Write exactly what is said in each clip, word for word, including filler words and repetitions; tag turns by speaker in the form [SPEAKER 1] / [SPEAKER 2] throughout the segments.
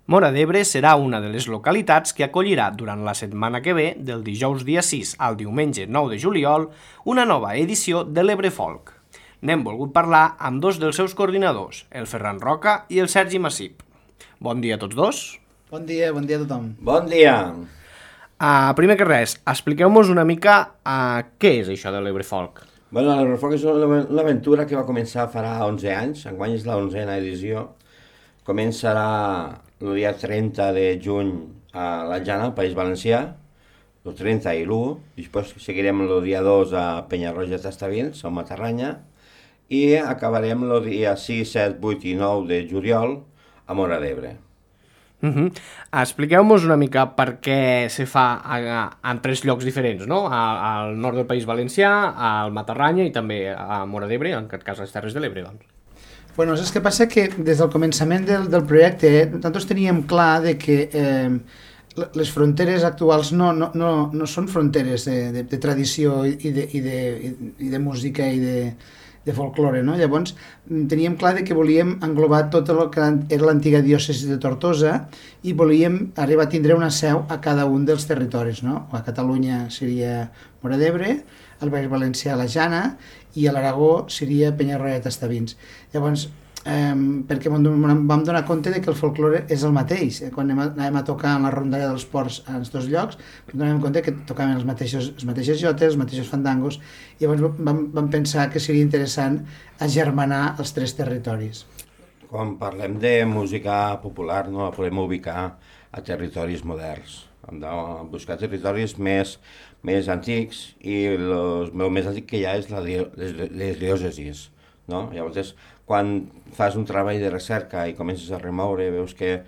[SPEAKER 1] Móra d'Ebre serà una de les localitats que acollirà durant la setmana que ve, del dijous dia sis al diumenge nou de juliol, una nova edició de l'Ebre Folk. N'hem volgut parlar amb dos dels seus coordinadors, el Ferran Roca i el Sergi Massip. Bon dia a tots dos.
[SPEAKER 2] Bon dia, bon dia a tothom.
[SPEAKER 3] Bon dia.
[SPEAKER 1] Uh, primer que res, expliqueu-nos una mica uh, què és això de l'Ebre Folk.
[SPEAKER 3] Bueno, l'Ebre Folk és una aventura que va començar farà onze anys, enguany és la onzena edició. Començarà el dia trenta de juny a la Jana, al País Valencià, el trenta i l'u, després seguirem el dia dos a Penyarroja Tastavins, a Matarranya, i acabarem el dia sis, set, vuit i nou de juliol a Móra d'Ebre.
[SPEAKER 1] Uh -huh. Expliqueu-nos una mica per què se fa a, a, en tres llocs diferents, no? A, al nord del País Valencià, al Matarranya i també a Móra d'Ebre, en aquest cas a les Terres de l'Ebre, doncs.
[SPEAKER 2] Bueno, és que passa que des del començament del, del projecte nosaltres teníem clar de que eh, les fronteres actuals no, no, no, no són fronteres de, de, de tradició i de, i, de, i de música i de, de folklore, no? Llavors teníem clar de que volíem englobar tot el que era l'antiga diòcesi de Tortosa i volíem arribar a tindre una seu a cada un dels territoris, no? A Catalunya seria Móra d'Ebre, al Baix Valencià la Jana i a l'Aragó seria Penyarroia Tastavins. Llavors, eh, perquè vam donar compte de que el folklore és el mateix. Quan anàvem a tocar en la rondalla dels ports en els dos llocs, vam donar compte que tocaven els mateixos, els mateixos jotes, els mateixos fandangos, i llavors vam, vam pensar que seria interessant agermanar els tres territoris.
[SPEAKER 3] Quan parlem de música popular, no la podem ubicar a territoris moderns. Hem de buscar territoris més, més antics i los, el més antic que hi ha és la, les, les diòcesis. No? Llavors, quan fas un treball de recerca i comences a remoure, veus que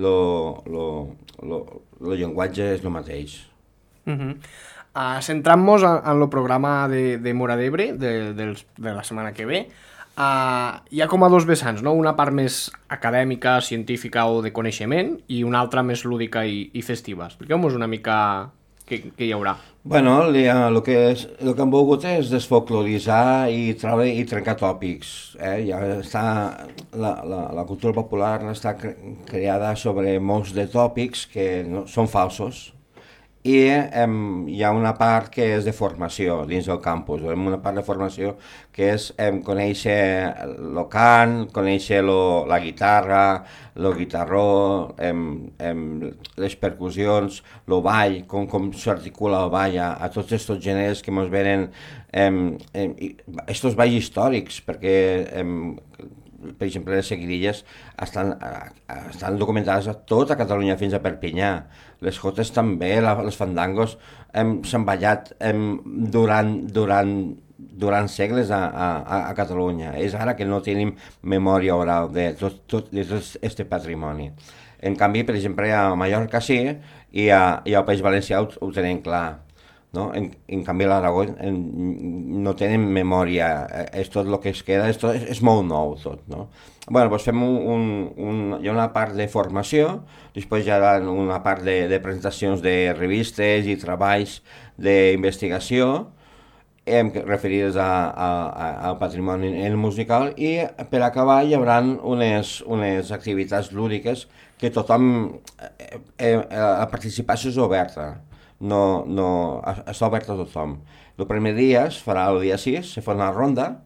[SPEAKER 3] el llenguatge és el mateix.
[SPEAKER 1] Uh -huh. uh, Centrant-nos en el programa de, de Móra d'Ebre de, de, de la setmana que ve, uh, hi ha com a dos vessants, no? Una part més acadèmica, científica o de coneixement i una altra més lúdica i, i festiva. Expliqueu-nos una mica què, què hi haurà.
[SPEAKER 3] Bueno, el que, és, el que hem volgut és desfolkloritzar i treure i trencar tòpics. Eh? Ja està, la, la, la cultura popular està creada sobre molts de tòpics que no, són falsos i em, hi ha una part que és de formació dins del campus. Una part de formació que és em, conèixer el cant, conèixer lo, la guitarra, el guitarró, em, em, les percussions, el ball, com, com s'articula el ball a, a tots aquests gèneres que ens venen, em, em, estos balls històrics, perquè em, per exemple, les seguidilles estan, estan documentades a tota Catalunya fins a Perpinyà. Les jotes també, la, els fandangos s'han ballat em, durant, durant, durant segles a, a, a Catalunya. És ara que no tenim memòria oral de tot, tot, de tot aquest patrimoni. En canvi, per exemple, a Mallorca sí i, a, i al País Valencià ho, ho tenen clar. No? En, en canvi a l'Aragó no tenen memòria, és tot el que es queda, és, tot, és, és molt nou tot. No? Bueno, doncs fem un, un, un, hi ha una part de formació, després hi ha una part de, de presentacions de revistes i treballs d'investigació eh, referides a, a, a, al patrimoni musical i per acabar hi haurà unes, unes activitats lúdiques que tothom, eh, eh, la participació és oberta. No, no, està obert a tothom. El primer dia es farà el dia sis, se fa una ronda,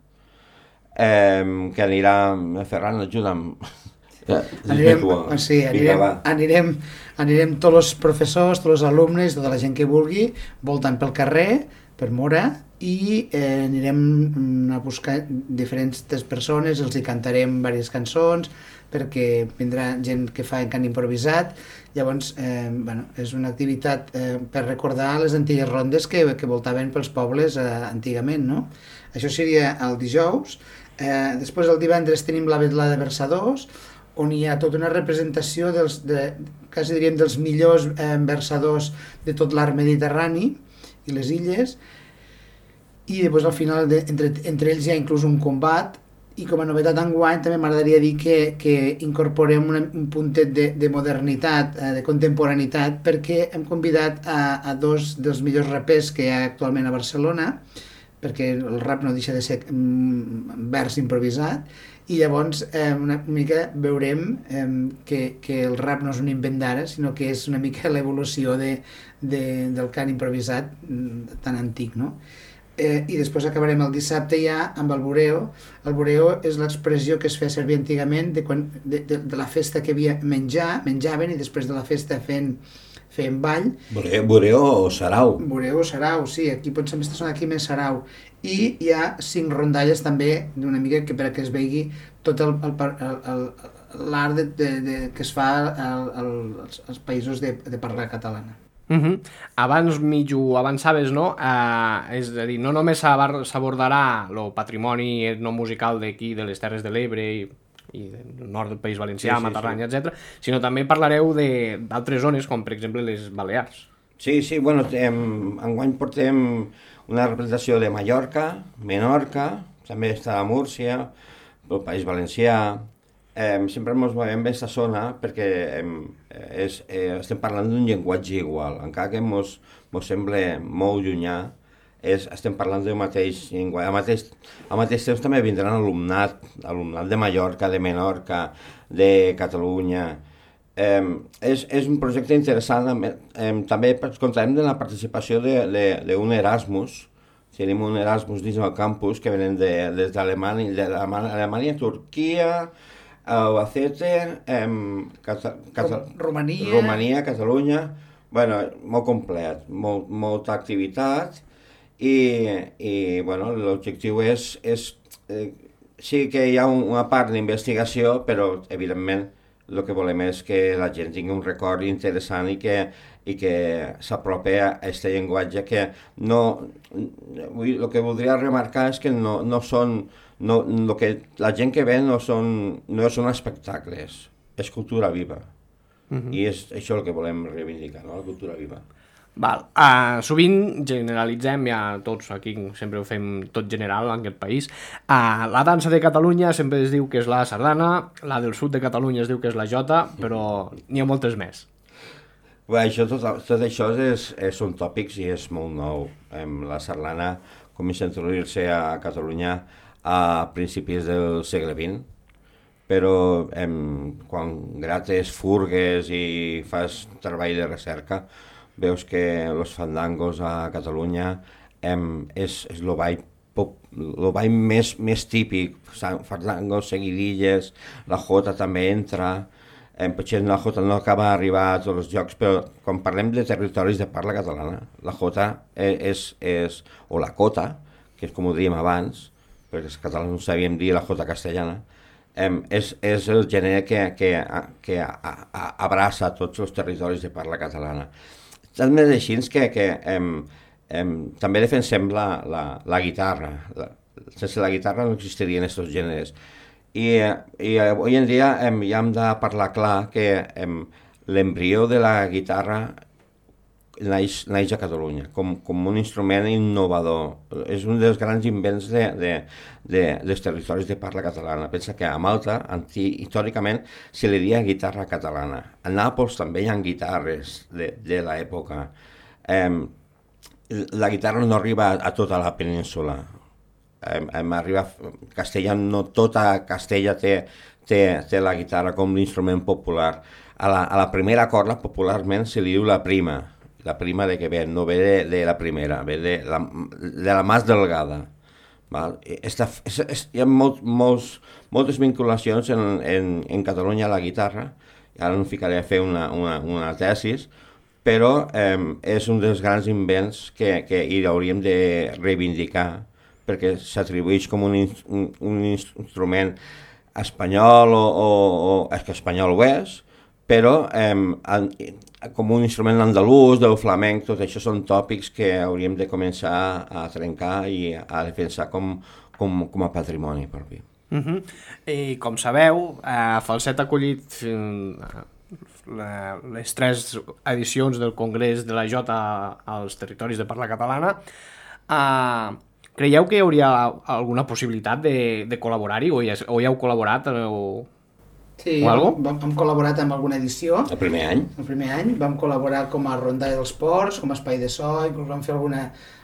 [SPEAKER 3] eh, que anirà, Ferran, ajuda'm.
[SPEAKER 2] Anirem, sí, anirem, anirem, anirem tots els professors, tots els alumnes, tota la gent que vulgui, voltant pel carrer, per Móra, i eh, anirem a buscar diferents persones, els hi cantarem diverses cançons, perquè vindrà gent que fa cant improvisat. Llavors, eh, bueno, és una activitat eh, per recordar les antigues rondes que, que voltaven pels pobles eh, antigament, no? Això seria el dijous. Eh, després, el divendres, tenim la vetla de versadors, on hi ha tota una representació dels, de, quasi diríem, dels millors eh, versadors de tot l'arc mediterrani i les illes, i després al final de, entre, entre ells hi ha inclús un combat, i com a novetat enguany també m'agradaria dir que, que incorporem una, un puntet de, de modernitat, eh, de contemporaneitat, perquè hem convidat a, a dos dels millors rapers que hi ha actualment a Barcelona, perquè el rap no deixa de ser mm, vers improvisat, i llavors eh, una mica veurem eh, que, que el rap no és un invent d'ara, sinó que és una mica l'evolució de, de, del cant improvisat tan antic, no? Eh, I després acabarem el dissabte ja amb el bureo. El bureo és l'expressió que es feia servir antigament de, quan, de, de, de la festa que havia menjar, menjaven i després de la festa fent, fent ball.
[SPEAKER 3] Bureo, bureo o sarau.
[SPEAKER 2] Bureo o sarau, sí, aquí potser m'està sonant aquí més sarau. I hi ha cinc rondalles també, d'una mica que perquè es vegi tot el, el, el, el, l'art de, de, de, que es fa al, al, als, als països de, de parla catalana.
[SPEAKER 1] Uh -huh. Abans mig ho avançaves, no? Uh, és a dir, no només s'abordarà el patrimoni etnomusical d'aquí, de les Terres de l'Ebre i, i del nord del País Valencià, sí, sí, Matarranya, sí. etcètera, sinó també parlareu d'altres zones, com per exemple les Balears.
[SPEAKER 3] Sí, sí, bueno, em, enguany portem una representació de Mallorca, Menorca, també està a Múrcia, el País Valencià. Eh, sempre ens movem bé aquesta zona perquè eh, és, eh, estem parlant d'un llenguatge igual, encara que ens sembla molt llunyà, és, estem parlant del mateix llenguatge. Al mateix, al mateix temps també vindran alumnat, alumnat de Mallorca, de Menorca, de Catalunya. Eh, és, és un projecte interessant, eh, també comptarem de la participació d'un Erasmus. Tenim un Erasmus dins del campus que venen de, des d'Alemanya, d'Alemanya, Turquia, Albacete, eh, Cata, Cata,
[SPEAKER 2] Romania.
[SPEAKER 3] Romania, Catalunya, bueno, molt complet, molt, molta activitat i, i bueno, l'objectiu és, és eh, sí que hi ha una part d'investigació, però evidentment el que volem és que la gent tingui un record interessant i que, i que s'apropi a aquest llenguatge que no... El que voldria remarcar és que no, no són... No, lo que la gent que ve no són, no són espectacles, és cultura viva. Uh-huh. I és això el que volem reivindicar, no? La cultura viva.
[SPEAKER 1] Val. Uh, sovint generalitzem, ja tots aquí sempre ho fem tot general en aquest país. Uh, la dansa de Catalunya sempre es diu que és la sardana, la del sud de Catalunya es diu que és la jota, però n'hi ha moltes més.
[SPEAKER 3] Bé, això, tot, tot això és, és, són tòpics i és molt nou. Um, la sardana comença a introduir-se a Catalunya a principis del segle vint, però em, quan grates furgues i fas treball de recerca, veus que els fandangos a Catalunya em, és, és el ball, pop, el ball més, més típic, fandangos, seguidilles, la jota també entra, em, potser la jota no acaba d'arribar a tots els llocs, però quan parlem de territoris de parla catalana, la jota és, és o la cota, que és com ho dèiem abans, perquè els catalans no sabíem dir la jota castellana, eh, és, és el gènere que, que, que a, a, abraça tots els territoris de parla catalana. També és així que, que eh, eh, també defensem la, la, la guitarra. La, sense la guitarra no existirien aquests gèneres. I, i avui en dia eh, ja hem de parlar clar que eh, l'embrió de la guitarra Naix, naix a Catalunya, com, com un instrument innovador. És un dels grans invents de, de, de, dels territoris de parla catalana. Pensa que a Malta, anti, històricament, se li deia guitarra catalana. A Nàpols també hi ha guitarres de, de l'època. Eh, la guitarra no arriba a, a tota la península. Eh, arriba a Castella, no tota Castella té, té, té la guitarra com l'instrument popular. A la, a la primera corda, popularment, se li diu la prima. La prima de que ve, no ve de, de la primera, ve de la, de la más delgada. Val? Esta, es, es, hi ha molt, molts, moltes vinculacions en, en, en Catalunya a la guitarra, ara no ficaré a fer una, una, una tesis, però eh, és un dels grans invents que, que hi hauríem de reivindicar, perquè s'atribueix com un, un, un instrument espanyol o, o, o és que espanyol ho és, però eh, com un instrument andalús, del flamenc, tot això són tòpics que hauríem de començar a trencar i a defensar com, com, com a patrimoni propi.
[SPEAKER 1] Uh-huh. I com sabeu, eh, Falset ha acollit eh, les tres edicions del Congrés de la Jota als territoris de parla catalana. Eh, creieu que hi hauria alguna possibilitat de, de col·laborar-hi o, ja, o ja heu col·laborat? O...
[SPEAKER 2] Sí, vam, vam col·laborat amb alguna edició.
[SPEAKER 3] El primer any?
[SPEAKER 2] El primer any. Vam col·laborar com a Rondalla dels Ports, com a Espai de So, inclús vam fer alguna,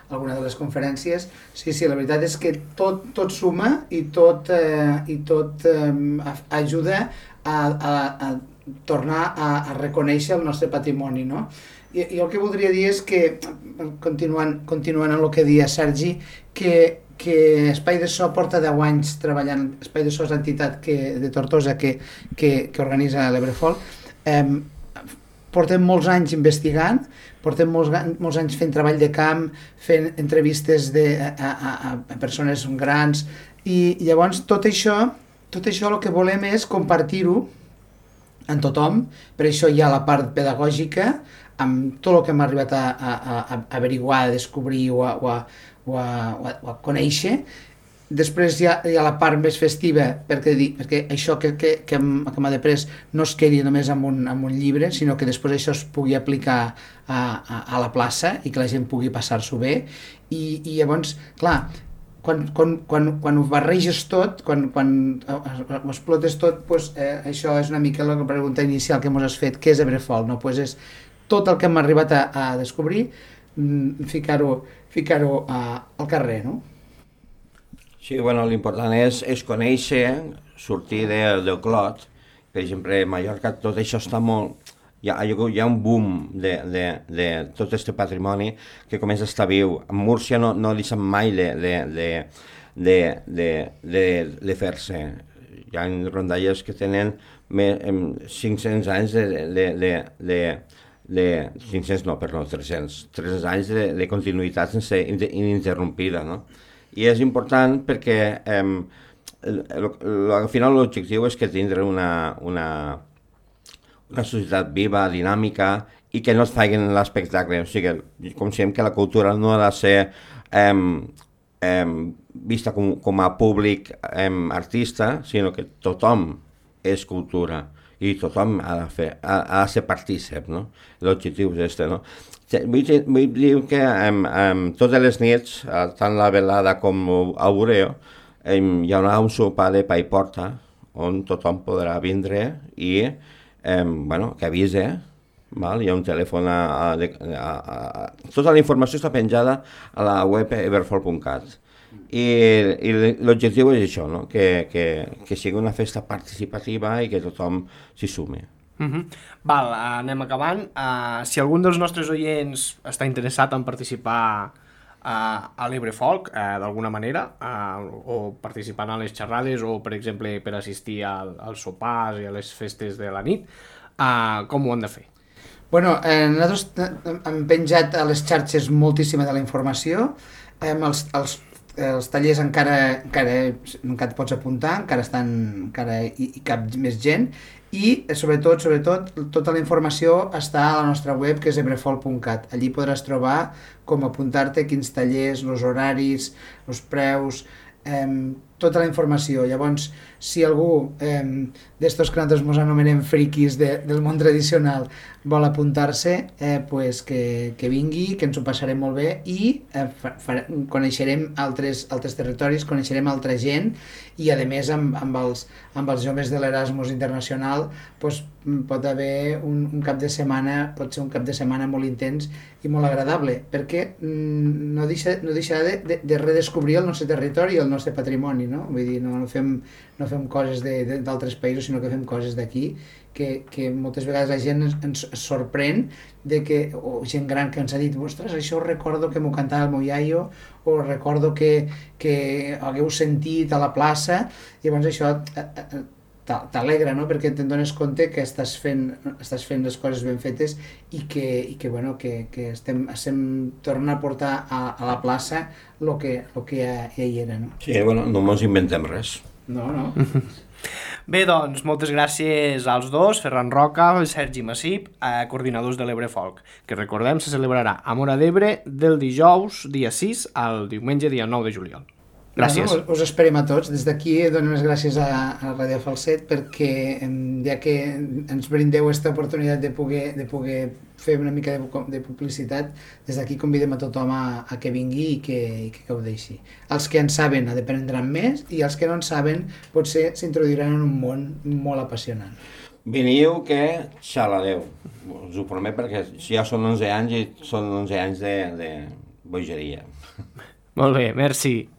[SPEAKER 2] alguna de les conferències. Sí, sí, la veritat és que tot, tot suma i tot, eh, i tot eh, ajuda a, a, a tornar a, a reconèixer el nostre patrimoni, no? I, i el que voldria dir és que, continuant, continuant amb el que deia Sergi, que que Espai de So porta deu anys treballant, Espai de So és l'entitat que, de Tortosa que, que, que organitza l'Ebrefolk, eh, portem molts anys investigant, portem molts, molts anys fent treball de camp, fent entrevistes de, a, a, a persones grans, i llavors tot això, tot això el que volem és compartir-ho amb tothom, per això hi ha la part pedagògica, amb tot el que hem arribat a, a, a, a averiguar, a descobrir o a, o a o a, o a, o a conèixer. Després hi ha, hi ha la part més festiva, perquè, perquè això que, que, que m'ha després no es quedi només amb un, amb un llibre, sinó que després això es pugui aplicar a, a, a la plaça i que la gent pugui passar-s'ho bé. I, i llavors, clar, quan, quan, quan, quan ho barreges tot, quan, quan ho explotes tot, pues, eh, això és una mica la pregunta inicial que ens has fet, què és Ebrefolk? No? Pues és tot el que hem arribat a, a descobrir, ficar-ho ficar-ho al carrer, no?
[SPEAKER 3] Sí, bueno, l'important és, és conèixer, sortir de, del clot. Per exemple, a Mallorca tot això està molt... Hi ha, hi ha un boom de, de, de tot aquest patrimoni que comença a estar viu. A Múrcia no, no deixen mai de, de, de, de, de, de, de fer-se. Hi ha rondalles que tenen més, cinc-cents anys de... de, de, de de cinc-cents no, perdó, tres-cents, tres-cents anys de, de continuïtat sense ininterrompida, no? I és important perquè eh, el, el, al final l'objectiu és que tindre una, una, una societat viva, dinàmica i que no es facin l'espectacle. O sigui, considerem que la cultura no ha de ser eh, eh, vista com, com a públic eh, artista, sinó que tothom és cultura. I tothom ha de, fer, ha, ha de ser partícip, no? L'objectiu és este, no? Vull, vull dir que um, um, totes les nits, tant la velada com a Bureo, um, hi haurà un sopar de pa i porta, on tothom podrà vindre i, um, bueno, que avise, val? Hi ha un telèfon a, a, a, a... Tota la informació està penjada a la web ebrefolk punt cat. I, i l'objectiu és això, no? que, que, que sigui una festa participativa i que tothom s'hi sumi.
[SPEAKER 1] Uh-huh. Val, anem acabant. Uh, si algun dels nostres oients està interessat en participar uh, a l'Ebrefolk uh, d'alguna manera, uh, o participant a les xerrades, o per exemple per assistir al, als sopars i a les festes de la nit, uh, com ho han de fer?
[SPEAKER 2] Bueno, eh, nosaltres hem penjat a les xarxes moltíssima de la informació, eh, els, els els tallers encara, encara, encara et pots apuntar, encara estan, encara hi, hi cap més gent, i sobretot, sobretot, tota la informació està a la nostra web, que és ebrefolk punt cat. Allí podràs trobar com apuntar-te, quins tallers, els horaris, els preus, eh, tota la informació. Llavors, si algú eh, d'estos que nosaltres ens anomenem friquis de, del món tradicional vol apuntar-se, eh, pues que, que vingui, que ens ho passarem molt bé i eh, fa, fa, coneixerem altres, altres territoris, coneixerem altra gent i a més amb, amb, els, amb els joves de l'Erasmus Internacional pues, pot haver un, un cap de setmana, pot ser un cap de setmana molt intens i molt agradable, perquè mm, no deixa, no deixa de, de, de redescobrir el nostre territori i el nostre patrimoni, no? Vull dir, no, no fem no fem coses d'altres països, sinó que fem coses d'aquí, que, que moltes vegades la gent ens, ens sorprèn de que, o gent gran que ens ha dit, ostres, això recordo que m'ho cantava el meu iaio, o recordo que, que hagueu sentit a la plaça, i llavors això t'alegra, no? Perquè te'n dones compte que estàs fent, estàs fent les coses ben fetes i que, i que, bueno, que, que estem, estem tornant a portar a, a la plaça el que, lo que ja, ja hi era, no?
[SPEAKER 3] Sí, bueno, no ens inventem res.
[SPEAKER 2] No, no.
[SPEAKER 1] Bé, doncs, moltes gràcies als dos, Ferran Roca i Sergi Massip, eh, coordinadors de l'Ebrefolk, que recordem se celebrarà a Móra d'Ebre del dijous dia sis al diumenge dia nou de juliol. Gràcies.
[SPEAKER 2] Bueno, us esperem a tots. Des d'aquí donem les gràcies a, a Ràdio Falset perquè ja que ens brindeu aquesta oportunitat de poder, de poder fer una mica de, de publicitat, des d'aquí convidem a tothom a, a que vingui i que, i que gaudeixi. Els que en saben aprendran més i els que no en saben potser s'introduiran en un món molt apassionant.
[SPEAKER 3] Veniu que xalareu, us ho promet, perquè ja són onze anys i són onze anys de, de bogeria.
[SPEAKER 1] Molt bé, merci.